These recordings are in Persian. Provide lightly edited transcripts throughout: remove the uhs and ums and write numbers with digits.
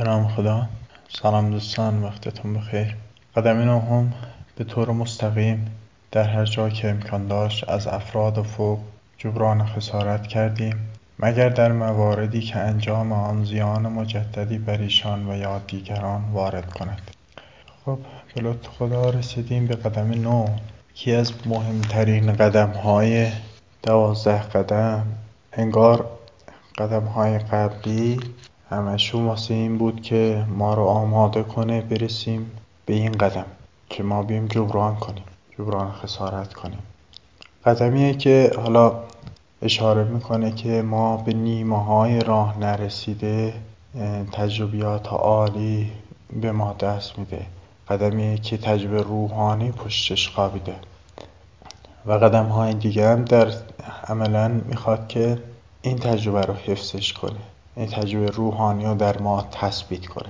به نام خدا. سلام دوستان، وقتتون بخیر. قدم نهم: به طور مستقیم در هر جا که امکان داشت از افراد افق جبران خسارت کردیم، مگر در مواردی که انجام آن زیان مجددی بر ایشان و یا دیگران وارد کند. خب به لطف خدا رسیدیم به قدم 9، یکی از مهمترین قدم‌های 12 قدم. انگار قدم‌های قبلی همشون واسه این بود که ما رو آماده کنه برسیم به این قدم که ما بیم جبران خسارت کنیم. قدمیه که حالا اشاره میکنه که ما به نیمه‌های راه نرسیده تجربیات عالی به ما دست میده. قدمیه که تجربه روحانی پشتش خوابیده و قدم‌های دیگه هم در عملاً میخواد که این تجربه رو حفظش کنه، این تجربه روحانی رو در ما تثبیت کنه.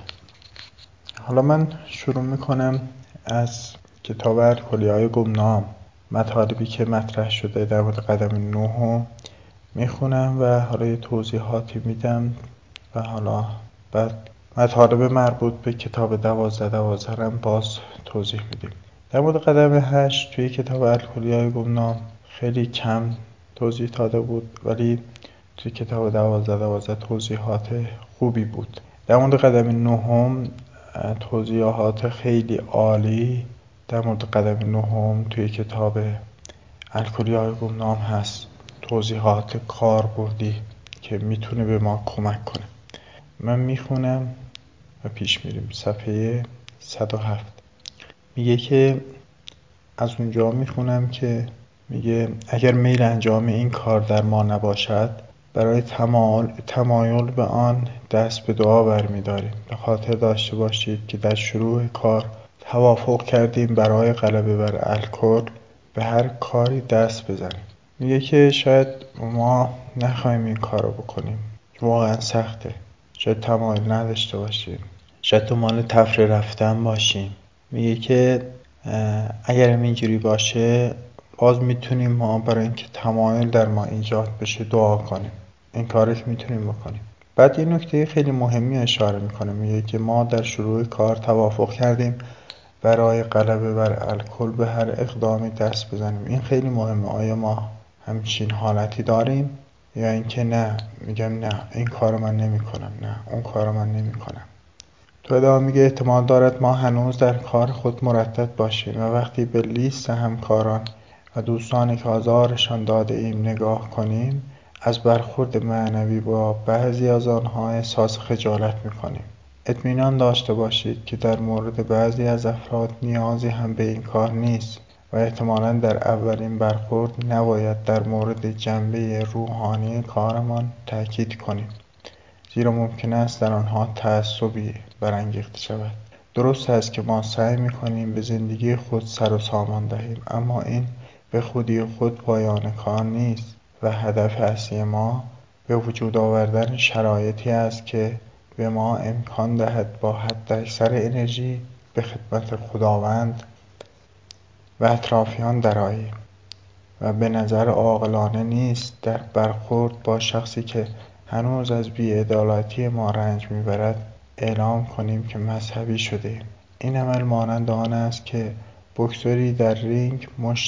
حالا من شروع میکنم از کتاب الکلیای گمنام. مطالبی که مطرح شده در مورد قدم 9 رو میخونم و حالا یه توضیحاتی میدم و حالا بعد مطالب مربوط به کتاب 12 هم باز توضیح میدیم. در مورد قدم 8 توی کتاب الکلیای گمنام خیلی کم توضیح داده بود، ولی توی کتاب 12 توضیحات خوبی بود. در مورد قدم 9 توضیحات خیلی عالی در مورد قدم 9 توی کتاب الکلیای گمنام هست، توضیحات کاربردی که میتونه به ما کمک کنه. من میخونم و پیش میریم. صفحه 107 میگه که از اونجا میخونم که میگه اگر میل انجام این کار در ما نباشد، برای تمایل به آن دست به دعا برمی‌داریم. به خاطر داشته باشید که در شروع کار توافق کردیم برای غلبه بر الکل به هر کاری دست بزنیم. میگه که شاید ما نخواهیم این کار رو بکنیم، واقعا سخته، شاید تمایل نداشته باشیم، شاید دنبال تفریح رفتن باشیم. میگه که اگر اینجوری باشه باز میتونیم ما برای اینکه تمایل در ما ایجاد بشه دعا کنیم، این کاری که میتونیم بکنیم. بعد یه نکته خیلی مهمی اشاره میکنه، میگه که ما در شروع کار توافق کردیم برای غلبه بر الکل به هر اقدامی دست بزنیم. این خیلی مهمه. آیا ما همچین حالتی داریم یا اینکه نه، میگم نه این کارو من نمیکنم، نه اون کارو من نمیکنم. تو ادامه میگه احتمال دارد ما هنوز در کار خود مردد باشیم و وقتی به لیست همکاران و دوستانی که آزارشان داده ایم نگاه کنیم، از برخورد معنوی با بعضی از آنها احساس خجالت میکنیم. اطمینان داشته باشید که در مورد بعضی از افراد نیازی هم به این کار نیست و احتمالاً در اولین برخورد نباید در مورد جنبه روحانی کارمان تأکید کنیم، زیرا ممکن است در آنها تعصبی برانگیخته شود. درست است که ما سعی می‌کنیم به زندگی خود سر و سامان دهیم، اما این به خودی خود پایان کار نیست و هدف اصلی ما به وجود آوردن شرایطی است که به ما امکان دهد با حداکثر انرژی به خدمت خداوند و اطرافیان درآییم و به نظر عاقلانه نیست در برخورد با شخصی که هنوز از بی‌عدالتی ما رنج می‌برد اعلام کنیم که مذهبی شده‌ایم. این عمل مانند آن است که بوکسوری در رینگ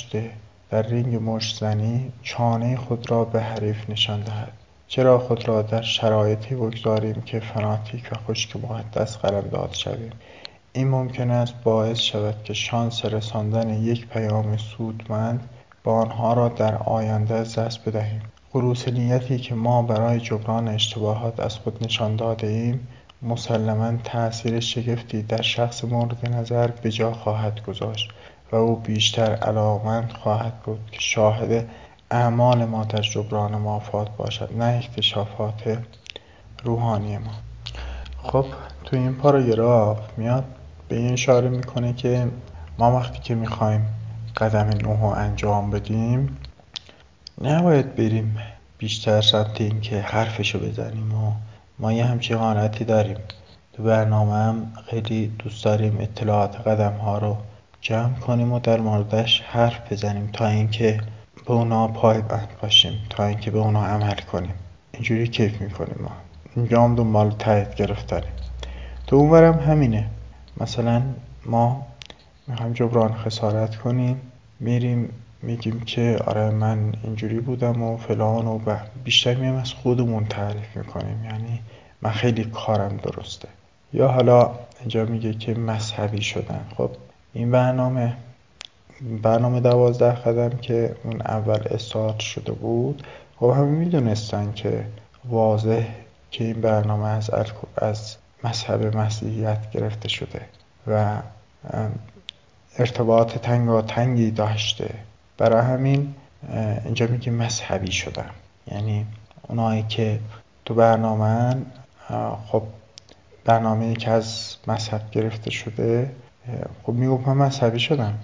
مشت زنی چانه خود را به حریف نشان دهد. چرا خود را در شرایطی بگذاریم که فناتیک و خشک مقدس قلمداد شویم؟ این ممکن است باعث شود که شانس رساندن یک پیام سودمند به آنها را در آینده از دست بدهیم. خلوص نیتی که ما برای جبران اشتباهات از خود نشان داده ایم مسلماً تأثیر شگفتی در شخص مورد نظر به جا خواهد گذاشت و او بیشتر علاقمند خواهد بود که شاهد اعمال ما در جبران مافات باشد، نه اکتشافات روحانی ما. خب تو این پاراگراف میاد به این اشاره میکنه که ما وقتی که میخوایم قدم 9 رو انجام بدیم نباید بریم بیشتر سمت این که حرفشو بزنیم و ما یه همچین حالتی داریم. تو برنامه هم خیلی دوست داریم اطلاعات قدم ها رو جمع کنیم و در موردش حرف بزنیم تا اینکه به اونا پایبند باشیم، تا اینکه به اونا عمل کنیم. اینجوری کیف میکنیم. ما اینجا هم دنبال تایید گرفتنیم. تو اونورم همینه. مثلا ما میخوایم جبران خسارت کنیم، میریم میگیم که آره من اینجوری بودم و فلان و بیشتر میایم از خودمون تعریف میکنیم، یعنی من خیلی کارم درسته. یا حالا اینجا میگه که مذهبی شدن. خب این برنامه 12 قدم که اون اول استارت شده بود، خب همه میدونستن که واضح که این برنامه از مذهب مسیحیت گرفته شده و ارتباط تنگی داشته. برای همین اینجا میگه مذهبی شدن، یعنی اونایی که تو برنامه خب برنامه‌ای که از مذهب گرفته شده، خب میگفت من مذهبی شدم.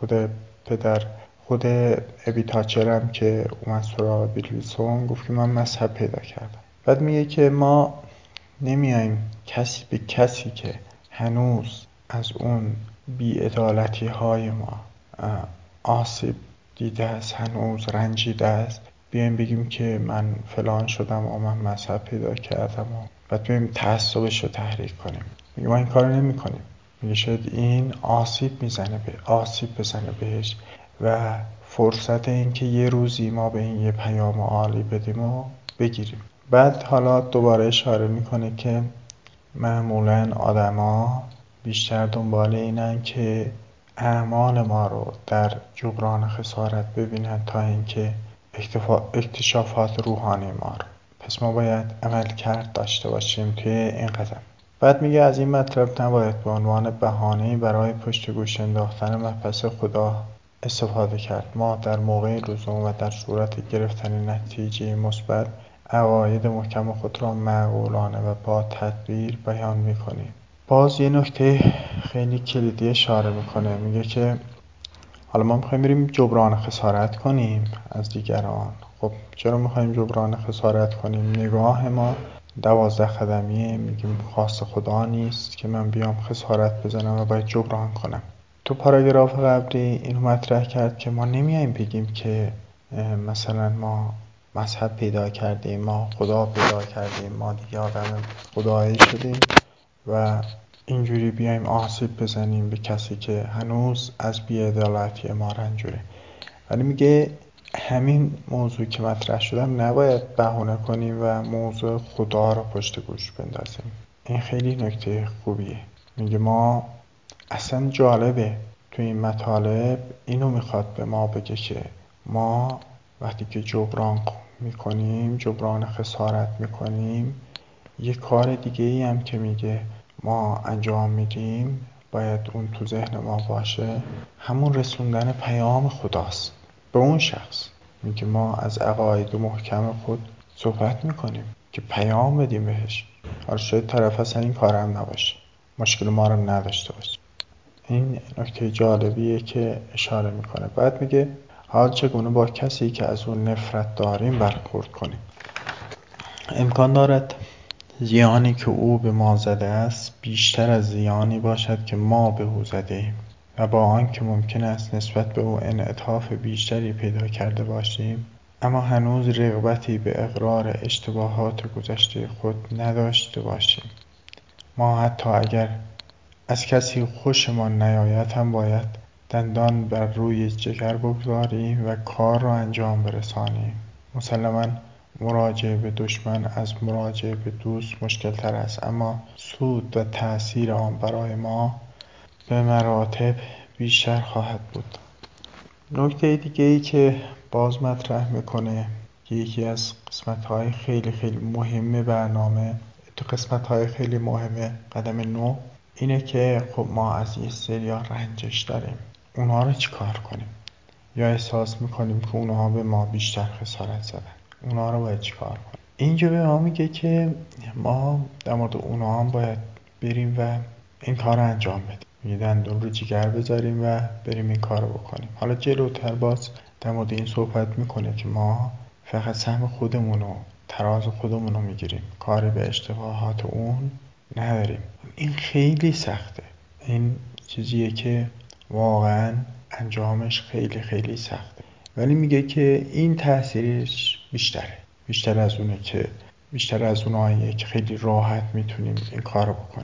خود ابی تاچر هم که اومد سراغ بیل ویلسون گفت که من مذهب پیدا کردم. بعد میگه که ما نمیایم به کسی که هنوز از اون بی‌عدالتی های ما آسیب دیده است، هنوز رنجیده است، بیایم بگیم که من فلان شدم و من مذهب پیدا کردم و بعد بیایم تعصبش رو تحریک کنیم. میگه ما این کار نمی کنیم. میگه شاید این آسیب بزنه بهش و فرصت این که یه روزی ما به این یه پیام عالی بدیم و بگیریم. بعد حالا دوباره اشاره میکنه که معمولاً آدما بیشتر دنبال اینن که اعمال ما رو در جبران خسارت ببینن تا اینکه اکتشافات روحانی ما رو. پس ما باید عملکرد داشته باشیم توی این قدم. بعد میگه از این مطلب نباید به عنوان بهانه‌ای برای پشت گوش انداختن مبحث خدا استفاده کرد. ما در موقع لزوم و در صورت گرفتن نتیجه مثبت عقاید محکم خود را معقولانه و با تدبیر بیان میکنیم. باز یه نکته خیلی کلیدی اشاره میکنه، میگه که حالا ما میخوایم بریم جبران خسارت کنیم از دیگران. خب چرا میخوایم جبران خسارت کنیم؟ نگاه ما 12 قدمیه، میگیم خواست خدا نیست که من بیام خسارت بزنم و باید جبران کنم. تو پاراگراف قبلی اینو مطرح کرد که ما نمیایم بگیم که مثلا ما مذهب پیدا کردیم، ما خدا پیدا کردیم، ما دیگه آدم خدایی شدیم و اینجوری بیایم آسیب بزنیم به کسی که هنوز از بی‌عدالتی ما رنجوره. ولی میگه همین موضوع که مطرح شدم نباید بهانه کنیم و موضوع خدا رو پشت گوش بندازیم. این خیلی نکته خوبیه. میگه ما اصلا جالبه تو این مطالب اینو میخواد به ما بگه که ما وقتی که جبران میکنیم، جبران خسارت میکنیم، یه کار دیگه ای هم که میگه ما انجام میدیم باید اون تو ذهن ما باشه، همون رسوندن پیام خداست به اون شخص. میگه ما از عقاید محکم خود صحبت میکنیم که پیام بدیم بهش. حالا شاید طرف اصلا این کار هم نباشه، مشکل ما رو نداشته باشه. این نکته جالبیه که اشاره میکنه. بعد میگه حال چگونه با کسی که از اون نفرت داریم برخورد کنیم؟ امکان دارد زیانی که او به ما زده است بیشتر از زیانی باشد که ما به او زده‌ایم و با آنکه ممکن است نسبت به او انعطاف بیشتری پیدا کرده باشیم، اما هنوز رغبتی به اقرار اشتباهات گذشته خود نداشته باشیم. ما حتی اگر از کسی خوشمان نیاید هم باید دندان بر روی جگر بگذاریم و کار را انجام برسانیم. مسلماً مراجعه به دشمن از مراجعه به دوست مشکل تر است، اما سود و تأثیر آن برای ما به مراتب بیشتر خواهد بود. نکته دیگه ای که باز مطرح میکنه که یکی از قسمت‌های خیلی خیلی مهم برنامه، تو قسمت‌های خیلی مهم قدم 9 اینه که خب ما از یه سریا رنجش داریم، اونها رو چی کار کنیم؟ یا احساس میکنیم که اونها به ما بیشتر خسارت زدن، اونها رو باید چی کار کنیم؟ اینجا به ما میگه که ما در مورد اونها هم باید بریم و این کار رو انجام بدیم. میگه دندون رو جگر بذاریم و بریم این کار رو بکنیم. حالا جلوتر باز در مورد این صحبت میکنه که ما فقط سهم خودمون و تراز خودمون رو میگیریم، کاری به اشتباهات اون نداریم. این خیلی سخته، این چیزیه که واقعا انجامش خیلی خیلی سخته، ولی میگه که این تاثیرش بیشتر از اوناییه که خیلی راحت میتونیم این کارو بکنیم.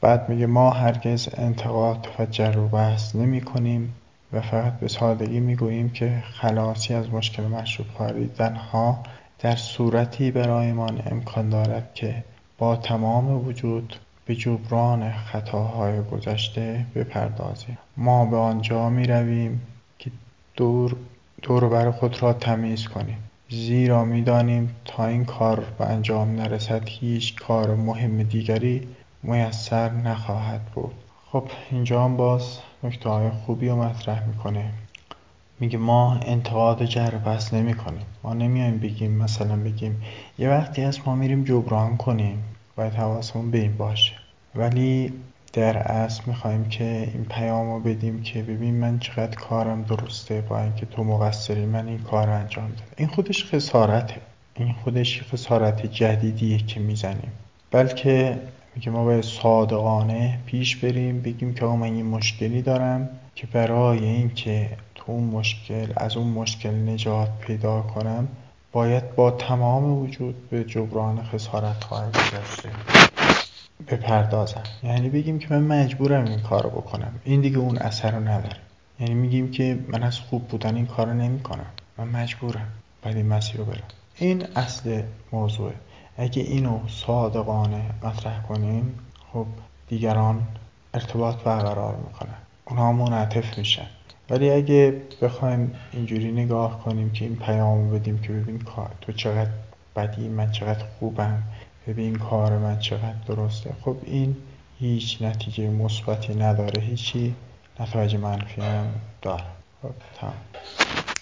بعد میگه ما هرگز انتقاد و جر و بحث نمی کنیم و فقط به سادگی میگوییم که خلاصی از مشکل مشروب خواری تنها در صورتی برایمان امکان دارد که با تمام وجود به جبران خطاهای گذشته بپردازیم. ما به آنجا می رویم که دور بر خود را تمیز کنیم، زیرا می دانیم تا این کار به انجام نرسد هیچ کار مهم دیگری میسر نخواهد بود. خب اینجا هم باز نکته‌های خوبی رو مطرح میکنه. میگه ما انتقاد و جر و بحث نمی کنیم. ما نمیایم بگیم مثلا بگیم یه وقتی از ما میریم جبران کنیم، باید حواسمون به این باشه، ولی در اصل میخوایم که این پیامو بدیم که ببین من چقدر کارم درسته، با اینکه تو مقصری من این کار انجام دادم. این خودش خسارته، این خودش خسارت جدیدیه که میزنیم. بلکه میگه ما باید صادقانه پیش بریم، بگیم که من این مشکلی دارم که برای اینکه از اون مشکل نجات پیدا کنم باید با تمام وجود به جبران خسارت‌های گذشته بپردازم. یعنی بگیم که من مجبورم این کارو بکنم، این دیگه اون اثر رو نداره. یعنی میگیم که من از خوب بودن این کارو نمی‌کنم، من مجبورم باید این مسیر رو برم. این اصل موضوعه. اگه اینو صادقانه مطرح کنیم، خب دیگران ارتباط برقرار میکنن، اونها منعطف میشن. ولی اگه بخوایم اینجوری نگاه کنیم که این پیامو بدیم که ببین تو چقدر بدی، من چقدر خوبم، ببین کار من چقدر درسته، خب این هیچ نتیجه مثبتی نداره، هیچی نتایج منفی هم داره. خب تمام.